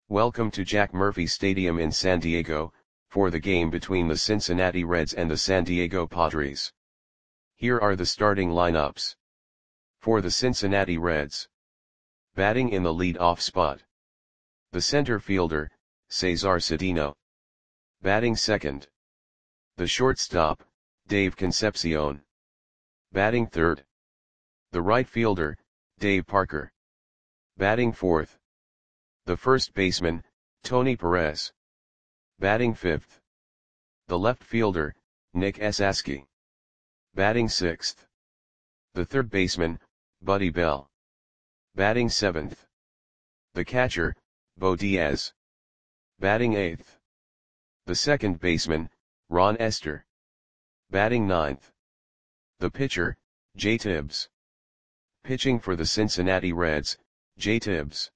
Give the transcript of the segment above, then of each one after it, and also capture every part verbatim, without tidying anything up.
Welcome to Jack Murphy Stadium in San Diego, for the game between the Cincinnati Reds and the San Diego Padres. Here are the starting lineups. For the Cincinnati Reds. Batting in the lead-off spot. The center fielder, Cesar Cedeno. Batting second. The shortstop, Dave Concepcion. Batting third. The right fielder, Dave Parker. Batting fourth. The first baseman, Tony Perez. Batting fifth. The left fielder, Nick Esasky. Batting sixth. The third baseman, Buddy Bell. Batting seventh. The catcher, Bo Diaz. Batting eighth. The second baseman, Ron Estes. Batting ninth. The pitcher, Jay Tibbs. Pitching for the Cincinnati Reds, Jay Tibbs.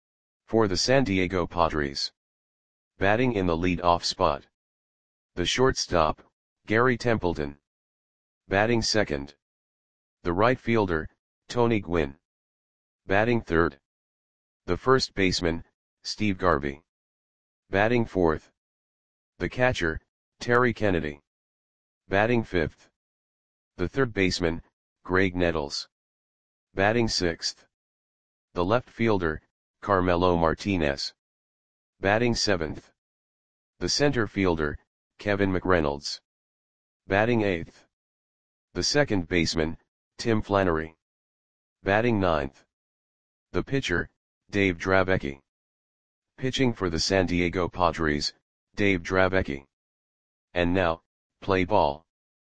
For the San Diego Padres. Batting in the lead-off spot. The shortstop, Gary Templeton. Batting second. The right fielder, Tony Gwynn. Batting third. The first baseman, Steve Garvey. Batting fourth. The catcher, Terry Kennedy. Batting fifth. The third baseman, Greg Nettles. Batting sixth. The left fielder, Carmelo Martinez. Batting seventh. The center fielder, Kevin McReynolds. Batting eighth. The second baseman, Tim Flannery. Batting ninth. The pitcher, Dave Dravecky. Pitching for the San Diego Padres, Dave Dravecky. And now, play ball.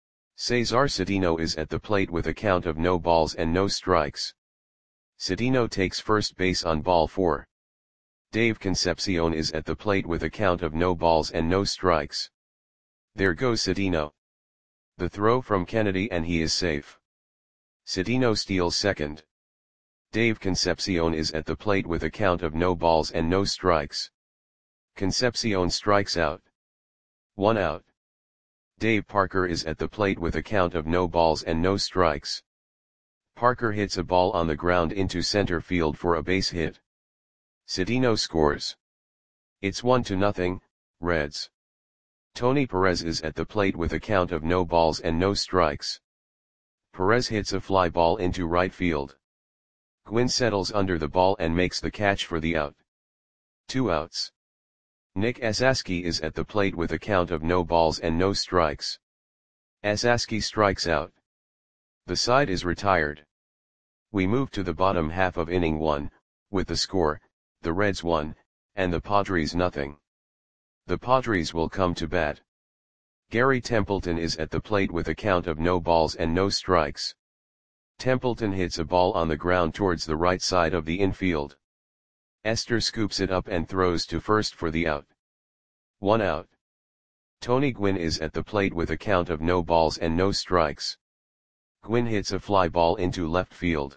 Cesar Cedeno is at the plate with a count of no balls and no strikes. Cedeno takes first base on ball four. Dave Concepcion is at the plate with a count of no balls and no strikes. There goes Cedeno. The throw from Kennedy and he is safe. Cedeno steals second. Dave Concepcion is at the plate with a count of no balls and no strikes. Concepcion strikes out. One out. Dave Parker is at the plate with a count of no balls and no strikes. Parker hits a ball on the ground into center field for a base hit. Cedeno scores. It's one to nothing, Reds. Tony Perez is at the plate with a count of no balls and no strikes. Perez hits a fly ball into right field. Gwynn settles under the ball and makes the catch for the out. Two outs. Nick Esasky is at the plate with a count of no balls and no strikes. Esasky strikes out. The side is retired. We move to the bottom half of inning one, with the score, the Reds one, and the Padres nothing. The Padres will come to bat. Gary Templeton is at the plate with a count of no balls and no strikes. Templeton hits a ball on the ground towards the right side of the infield. Estes scoops it up and throws to first for the out. One out. Tony Gwynn is at the plate with a count of no balls and no strikes. Gwynn hits a fly ball into left field.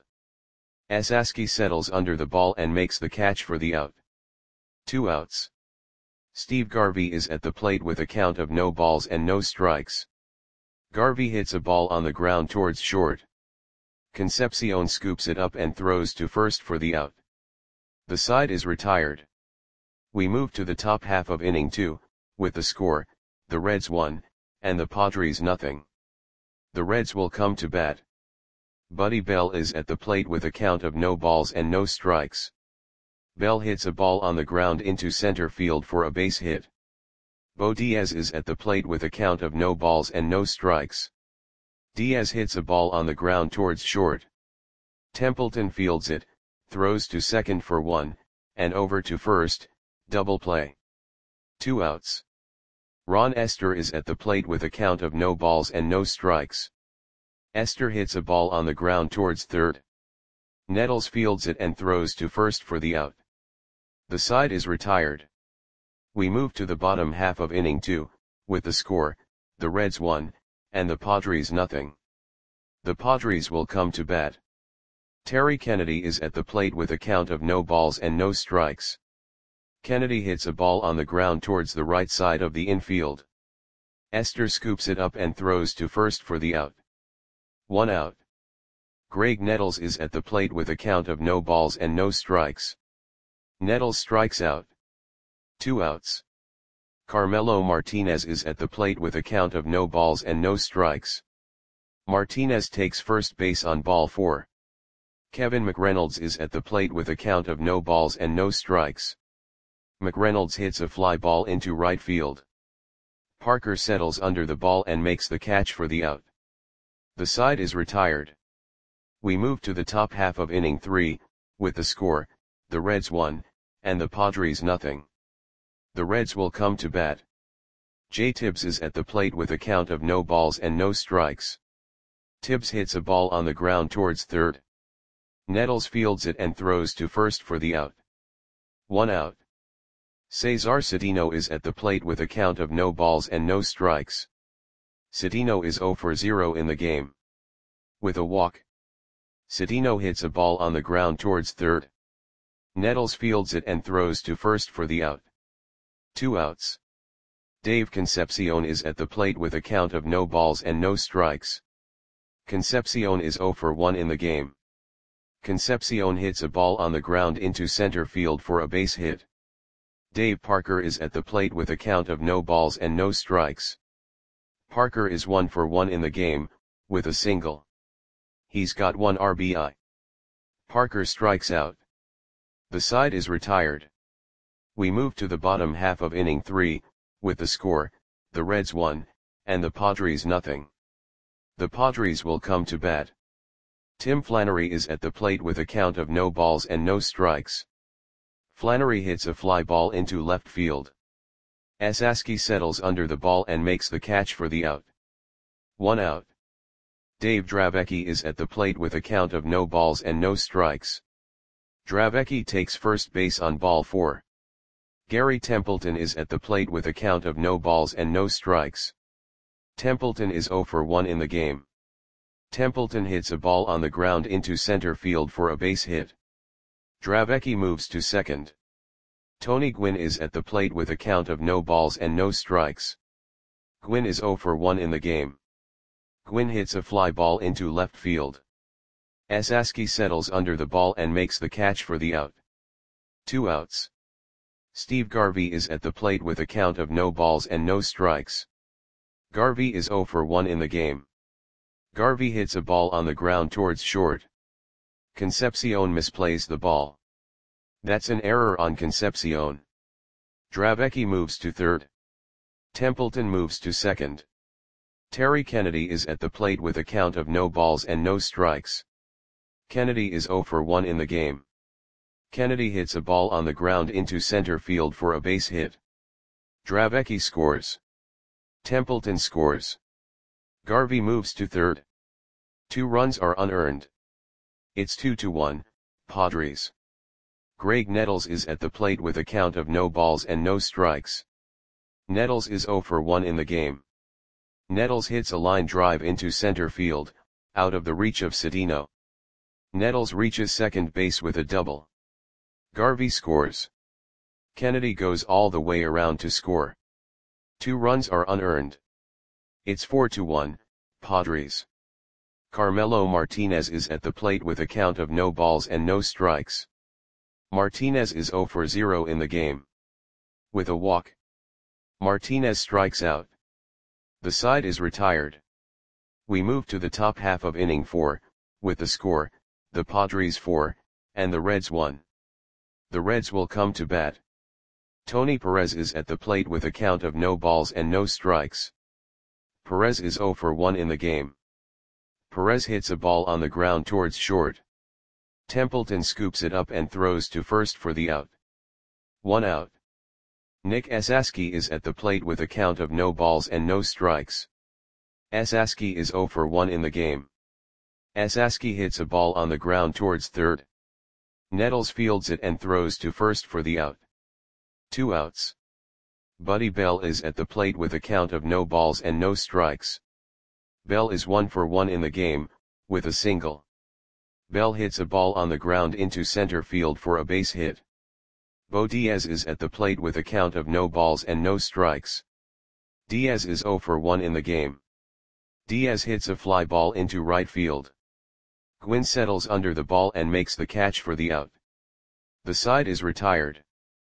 Esasky settles under the ball and makes the catch for the out. Two outs. Steve Garvey is at the plate with a count of no balls and no strikes. Garvey hits a ball on the ground towards short. Concepcion scoops it up and throws to first for the out. The side is retired. We move to the top half of inning two, with the score, the Reds one, and the Padres nothing. The Reds will come to bat. Buddy Bell is at the plate with a count of no balls and no strikes. Bell hits a ball on the ground into center field for a base hit. Bo Diaz is at the plate with a count of no balls and no strikes. Diaz hits a ball on the ground towards short. Templeton fields it, throws to second for one, and over to first, double play. Two outs. Ron Estes is at the plate with a count of no balls and no strikes. Estes hits a ball on the ground towards third. Nettles fields it and throws to first for the out. The side is retired. We move to the bottom half of inning two, with the score, the Reds one, and the Padres nothing. The Padres will come to bat. Terry Kennedy is at the plate with a count of no balls and no strikes. Kennedy hits a ball on the ground towards the right side of the infield. Estes scoops it up and throws to first for the out. One out. Greg Nettles is at the plate with a count of no balls and no strikes. Nettles strikes out. Two outs. Carmelo Martinez is at the plate with a count of no balls and no strikes. Martinez takes first base on ball four. Kevin McReynolds is at the plate with a count of no balls and no strikes. McReynolds hits a fly ball into right field. Parker settles under the ball and makes the catch for the out. The side is retired. We move to the top half of inning three, with the score, the Reds one, and the Padres nothing. The Reds will come to bat. Jay Tibbs is at the plate with a count of no balls and no strikes. Tibbs hits a ball on the ground towards third. Nettles fields it and throws to first for the out. One out. Cesar Cedeno is at the plate with a count of no balls and no strikes. Cedeno is zero for zero in the game. With a walk. Cedeno hits a ball on the ground towards third. Nettles fields it and throws to first for the out. Two outs. Dave Concepcion is at the plate with a count of no balls and no strikes. Concepcion is zero for one in the game. Concepcion hits a ball on the ground into center field for a base hit. Dave Parker is at the plate with a count of no balls and no strikes. Parker is one for one in the game, with a single. He's got one R B I. Parker strikes out. The side is retired. We move to the bottom half of inning three, with the score, the Reds one, and the Padres nothing. The Padres will come to bat. Tim Flannery is at the plate with a count of no balls and no strikes. Flannery hits a fly ball into left field. Asaski settles under the ball and makes the catch for the out. One out. Dave Dravecki is at the plate with a count of no balls and no strikes. Dravecki takes first base on ball four. Gary Templeton is at the plate with a count of no balls and no strikes. Templeton is zero for one in the game. Templeton hits a ball on the ground into center field for a base hit. Dravecki moves to second. Tony Gwynn is at the plate with a count of no balls and no strikes. Gwynn is zero for one in the game. Gwynn hits a fly ball into left field. Asaski settles under the ball and makes the catch for the out. Two outs. Steve Garvey is at the plate with a count of no balls and no strikes. Garvey is zero for one in the game. Garvey hits a ball on the ground towards short. Concepcion misplays the ball. That's an error on Concepcion. Dravecki moves to third. Templeton moves to second. Terry Kennedy is at the plate with a count of no balls and no strikes. Kennedy is zero for one in the game. Kennedy hits a ball on the ground into center field for a base hit. Dravecki scores. Templeton scores. Garvey moves to third. Two runs are unearned. It's two to one, Padres. Greg Nettles is at the plate with a count of no balls and no strikes. Nettles is zero for one in the game. Nettles hits a line drive into center field, out of the reach of Cedeno. Nettles reaches second base with a double. Garvey scores. Kennedy goes all the way around to score. Two runs are unearned. It's four to one, Padres. Carmelo Martinez is at the plate with a count of no balls and no strikes. Martinez is zero for zero in the game. With a walk. Martinez strikes out. The side is retired. We move to the top half of inning four, with the score, the Padres four, and the Reds one. The Reds will come to bat. Tony Perez is at the plate with a count of no balls and no strikes. Perez is zero for one in the game. Perez hits a ball on the ground towards short. Templeton scoops it up and throws to first for the out. One out. Nick Asaski is at the plate with a count of no balls and no strikes. Asaski is zero for one in the game. Asaski hits a ball on the ground towards third. Nettles fields it and throws to first for the out. Two outs. Buddy Bell is at the plate with a count of no balls and no strikes. Bell is one for one in the game, with a single. Bell hits a ball on the ground into center field for a base hit. Bo Diaz is at the plate with a count of no balls and no strikes. Diaz is zero for one in the game. Diaz hits a fly ball into right field. Gwynn settles under the ball and makes the catch for the out. The side is retired.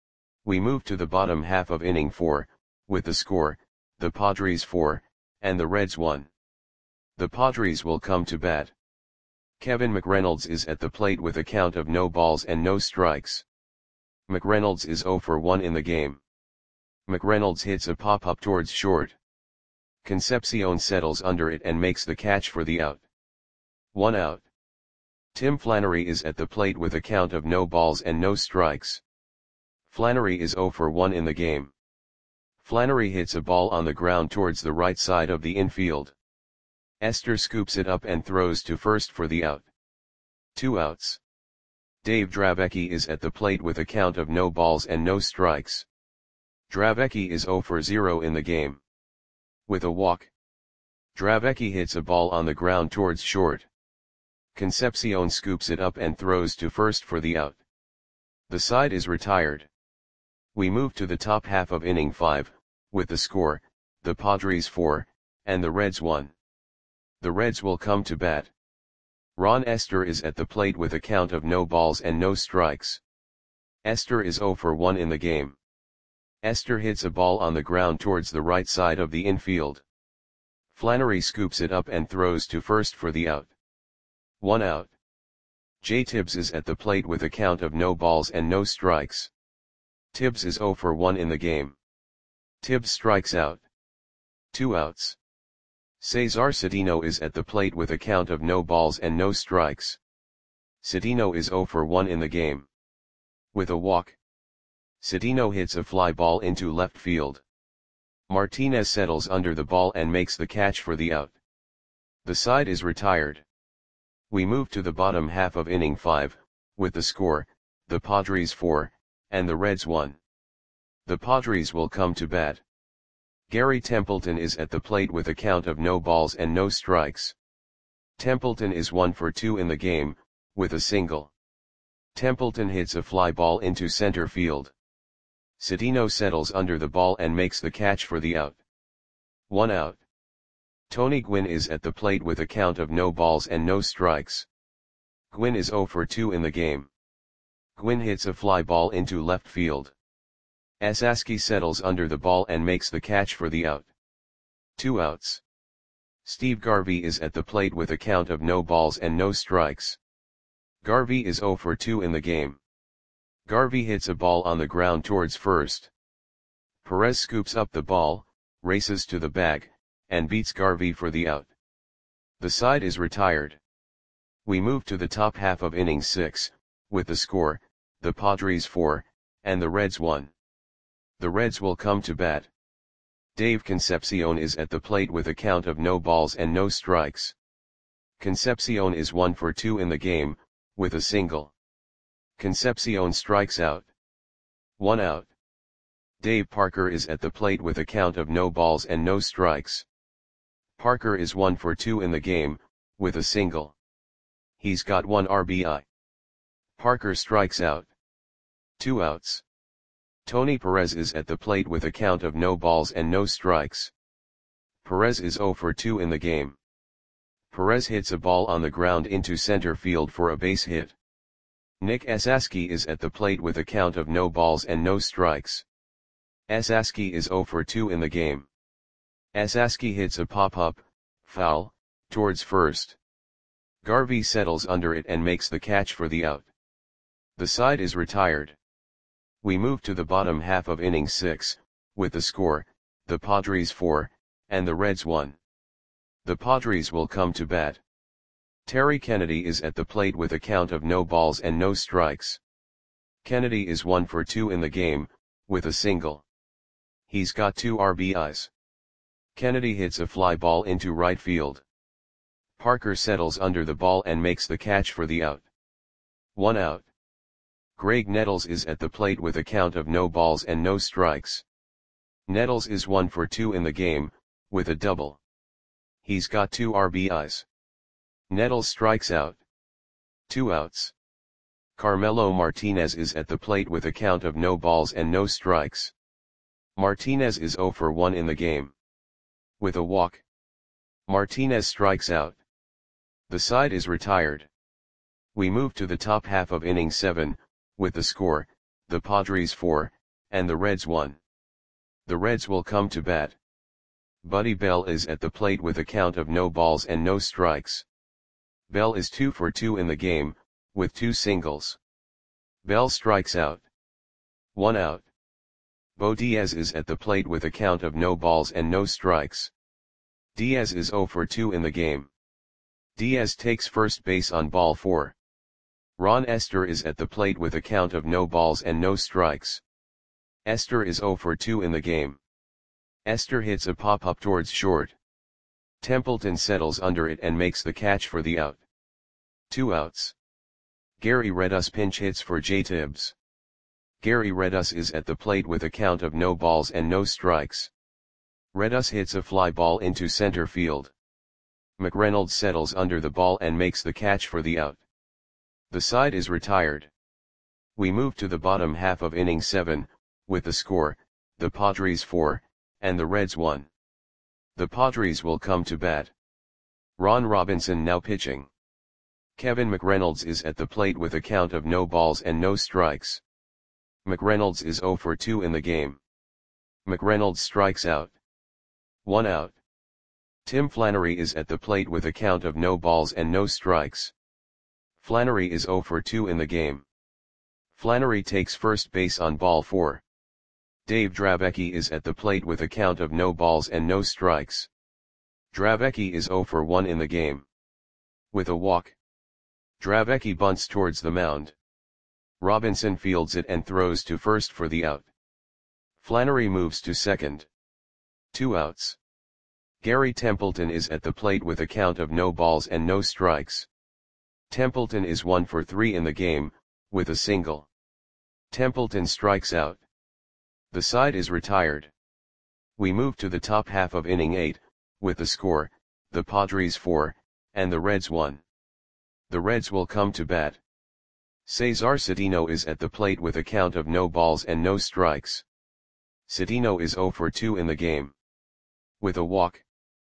We move to the bottom half of inning four, with the score, the Padres four, and the Reds one. The Padres will come to bat. Kevin McReynolds is at the plate with a count of no balls and no strikes. McReynolds is oh for one in the game. McReynolds hits a pop-up towards short. Concepcion settles under it and makes the catch for the out. One out. Tim Flannery is at the plate with a count of no balls and no strikes. Flannery is oh for one in the game. Flannery hits a ball on the ground towards the right side of the infield. Esther scoops it up and throws to first for the out. Two outs. Dave Dravecky is at the plate with a count of no balls and no strikes. Dravecky is oh for zero in the game. With a walk. Dravecky hits a ball on the ground towards short. Concepcion scoops it up and throws to first for the out. The side is retired. We move to the top half of inning five, with the score, the Padres four, and the Reds one. The Reds will come to bat. Ron Esther is at the plate with a count of no balls and no strikes. Esther is oh for one in the game. Esther hits a ball on the ground towards the right side of the infield. Flannery scoops it up and throws to first for the out. One out. Jay Tibbs is at the plate with a count of no balls and no strikes. Tibbs is oh for one in the game. Tibbs strikes out. Two outs. Cesar Cedeno is at the plate with a count of no balls and no strikes. Cedeno is oh for one in the game. With a walk. Cedeno hits a fly ball into left field. Martinez settles under the ball and makes the catch for the out. The side is retired. We move to the bottom half of inning five, with the score, the Padres four, and the Reds one. The Padres will come to bat. Gary Templeton is at the plate with a count of no balls and no strikes. Templeton is one for two in the game, with a single. Templeton hits a fly ball into center field. Cedeno settles under the ball and makes the catch for the out. One out. Tony Gwynn is at the plate with a count of no balls and no strikes. Gwynn is oh for two in the game. Gwynn hits a fly ball into left field. Asaski settles under the ball and makes the catch for the out. Two outs. Steve Garvey is at the plate with a count of no balls and no strikes. Garvey is oh for two in the game. Garvey hits a ball on the ground towards first. Perez scoops up the ball, races to the bag, and beats Garvey for the out. The side is retired. We move to the top half of inning six, with the score, the Padres four, and the Reds one. The Reds will come to bat. Dave Concepcion is at the plate with a count of no balls and no strikes. Concepcion is one for two in the game, with a single. Concepcion strikes out. One out. Dave Parker is at the plate with a count of no balls and no strikes. Parker is one for two in the game, with a single. He's got one R B I. Parker strikes out. Two outs. Tony Perez is at the plate with a count of no balls and no strikes. Perez is oh for two in the game. Perez hits a ball on the ground into center field for a base hit. Nick Asaski is at the plate with a count of no balls and no strikes. Asaski is oh for two in the game. Asaski hits a pop-up, foul, towards first. Garvey settles under it and makes the catch for the out. The side is retired. We move to the bottom half of inning six, with the score, the Padres four, and the Reds one. The Padres will come to bat. Terry Kennedy is at the plate with a count of no balls and no strikes. Kennedy is one for two in the game, with a single. He's got two R B Is. Kennedy hits a fly ball into right field. Parker settles under the ball and makes the catch for the out. One out. Greg Nettles is at the plate with a count of no balls and no strikes. Nettles is one for two in the game, with a double. He's got two R B Is. Nettles strikes out. Two outs. Carmelo Martinez is at the plate with a count of no balls and no strikes. Martinez is oh for one in the game. With a walk. Martinez strikes out. The side is retired. We move to the top half of inning seven, with the score, the Padres four, and the Reds one. The Reds will come to bat. Buddy Bell is at the plate with a count of no balls and no strikes. Bell is two for two in the game, with two singles. Bell strikes out. One out. Bo Diaz is at the plate with a count of no balls and no strikes. Diaz is zero for two in the game. Diaz takes first base on ball four. Ron Esther is at the plate with a count of no balls and no strikes. Esther is zero for two in the game. Esther hits a pop-up towards short. Templeton settles under it and makes the catch for the out. Two outs. Gary Redus pinch hits for Jay Tibbs. Gary Redus is at the plate with a count of no balls and no strikes. Redus hits a fly ball into center field. McReynolds settles under the ball and makes the catch for the out. The side is retired. We move to the bottom half of inning seven, with the score, the Padres four, and the Reds one. The Padres will come to bat. Ron Robinson now pitching. Kevin McReynolds is at the plate with a count of no balls and no strikes. McReynolds is zero for two in the game. McReynolds strikes out. One out. Tim Flannery is at the plate with a count of no balls and no strikes. Flannery is zero for two in the game. Flannery takes first base on ball four. Dave Dravecky is at the plate with a count of no balls and no strikes. Dravecky is zero for one in the game. With a walk. Dravecky bunts towards the mound. Robinson fields it and throws to first for the out. Flannery moves to second. Two outs. Gary Templeton is at the plate with a count of no balls and no strikes. Templeton is one for three in the game, with a single. Templeton strikes out. The side is retired. We move to the top half of inning eight, with the score, the Padres four, and the Reds one. The Reds will come to bat. Cesar Cedeno is at the plate with a count of no balls and no strikes. Cedeno is zero for two in the game. With a walk.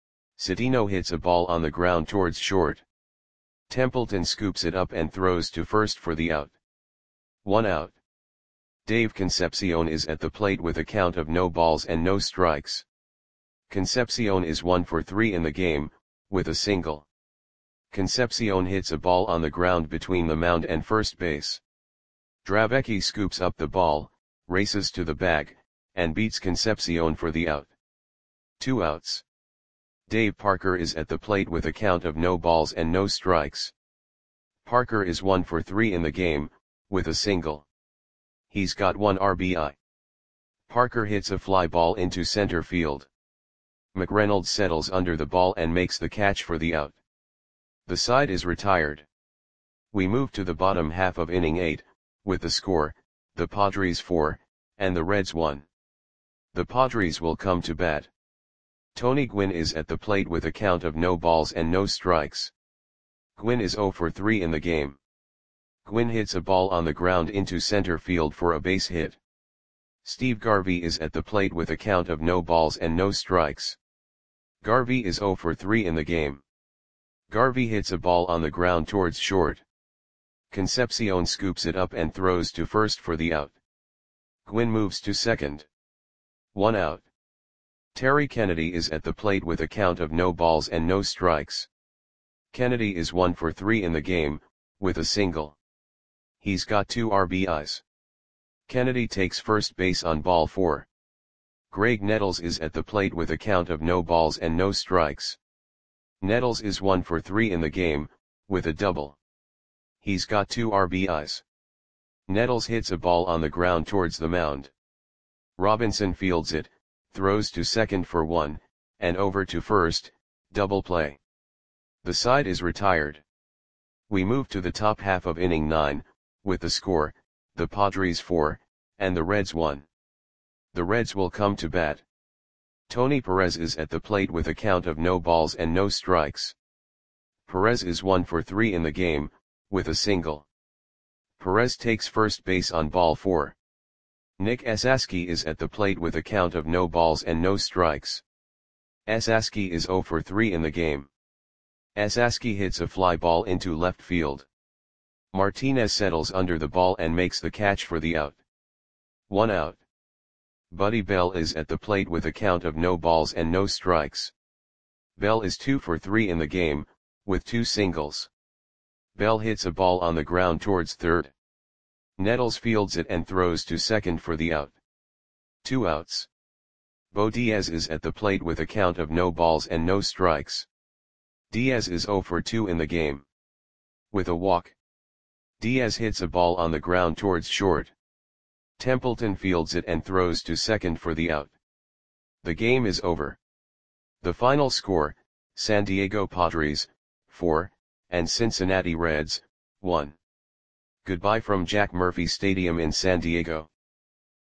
Cedeno hits a ball on the ground towards short. Templeton scoops it up and throws to first for the out. One out. Dave Concepcion is at the plate with a count of no balls and no strikes. Concepcion is one for three in the game, with a single. Concepcion hits a ball on the ground between the mound and first base. Dravecky scoops up the ball, races to the bag, and beats Concepcion for the out. Two outs. Dave Parker is at the plate with a count of no balls and no strikes. Parker is one for three in the game, with a single. He's got one R B I. Parker hits a fly ball into center field. McReynolds settles under the ball and makes the catch for the out. The side is retired. We move to the bottom half of inning eight, with the score, the Padres four, and the Reds one. The Padres will come to bat. Tony Gwynn is at the plate with a count of no balls and no strikes. Gwynn is zero for three in the game. Gwynn hits a ball on the ground into center field for a base hit. Steve Garvey is at the plate with a count of no balls and no strikes. Garvey is zero for three in the game. Garvey hits a ball on the ground towards short. Concepcion scoops it up and throws to first for the out. Gwynn moves to second. One out. Terry Kennedy is at the plate with a count of no balls and no strikes. Kennedy is one for three in the game, with a single. He's got two R B Is. Kennedy takes first base on ball four. Greg Nettles is at the plate with a count of no balls and no strikes. Nettles is one for three in the game, with a double. He's got two R B Is. Nettles hits a ball on the ground towards the mound. Robinson fields it, throws to second for one, and over to first, double play. The side is retired. We move to the top half of inning nine, with the score, the Padres four, and the Reds one. The Reds will come to bat. Tony Perez is at the plate with a count of no balls and no strikes. Perez is one for three in the game, with a single. Perez takes first base on ball four. Nick Esaski is at the plate with a count of no balls and no strikes. Esaski is zero for three in the game. Esaski hits a fly ball into left field. Martinez settles under the ball and makes the catch for the out. One out. Buddy Bell is at the plate with a count of no balls and no strikes. Bell is two for three in the game, with two singles. Bell hits a ball on the ground towards third. Nettles fields it and throws to second for the out. Two outs. Bo Diaz is at the plate with a count of no balls and no strikes. Diaz is zero for two in the game. With a walk. Diaz hits a ball on the ground towards short. Templeton fields it and throws to second for the out. The game is over. The final score, San Diego Padres, four, and Cincinnati Reds, one. Goodbye from Jack Murphy Stadium in San Diego.